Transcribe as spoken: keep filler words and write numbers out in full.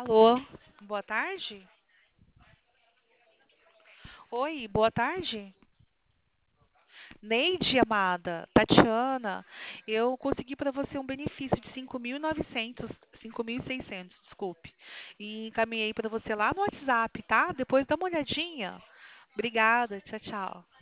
Alô, boa tarde? Oi, boa tarde. Neide, amada, Tatiana, eu consegui para você um benefício de cinco mil e novecentos, cinco mil e seiscentos, desculpe. E encaminhei para você lá no WhatsApp, tá? Depois dá uma olhadinha. Obrigada, tchau, tchau.